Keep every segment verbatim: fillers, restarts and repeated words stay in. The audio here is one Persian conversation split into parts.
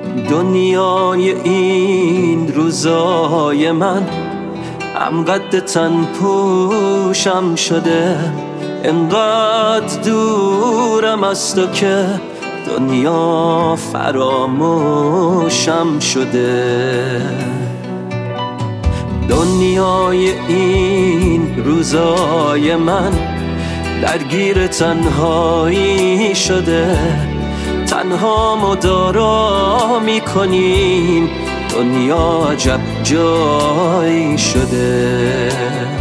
دنیای این روزای من هم قد تن پوشم شده، انقدر دورم از تو که دنیا فراموشم شده. دنیای این روزای من درگیر تنهایی شده، تنها مدارا میکنیم، دنیا عجب جایی شده.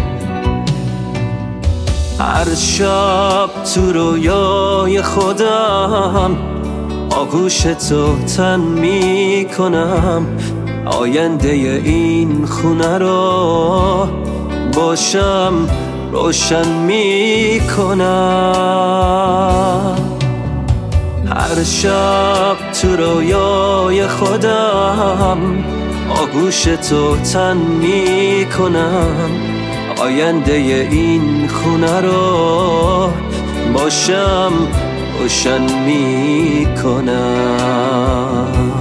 هر شب تو رویای خودم آغوش تو تن میکنم، آینده این خونه رو باشم روشن میکنم. هر شب تو رویای خودم آغوش تو تن میکنم، آینده این خونه رو باشم روشن میکنم.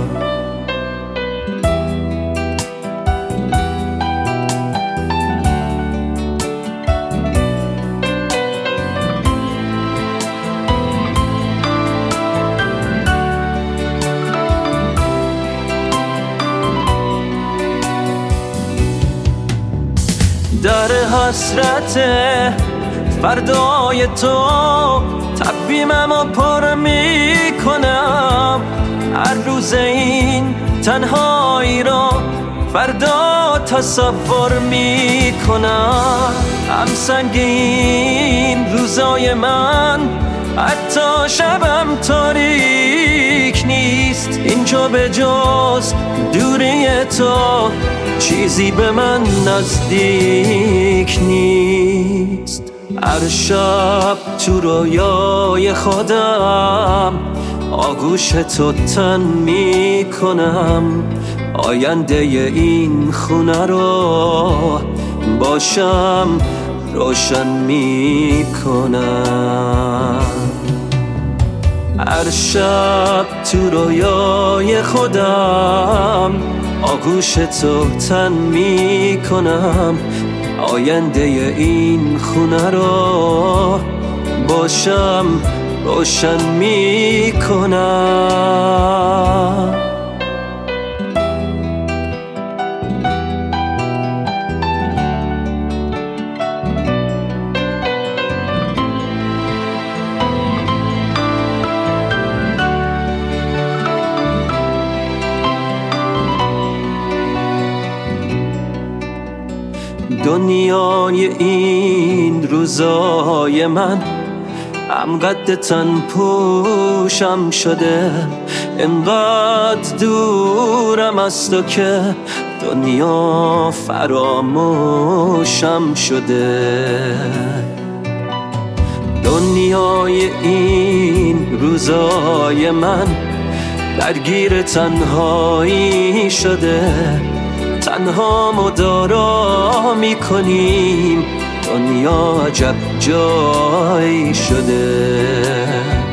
در حسرت فردای تو تقویممو پر میکنم، هر روز این تنهایی رو فردا تصور میکنم. هم سنگین روزای من حتی شبم تاریک نیست، اینجا به جز دوری تو چیزی به من نزدیک نیست. هر شب تو رویای خودم آغوش تو تن میکنم، آینده این خونه رو باشم روشن میکنم. هر شب تو رویای خودم آغوش تو تن میکنم، آینده این خونه رو باشم روشن میکنم. دنیای این روزای من هم قد تن پوشم شده، انقدر دورم از تو که دنیا فراموشم شده. دنیای این روزای من درگیر تنهایی شده، تنها مدارا میکنیم، دنیا عجب جایی شده.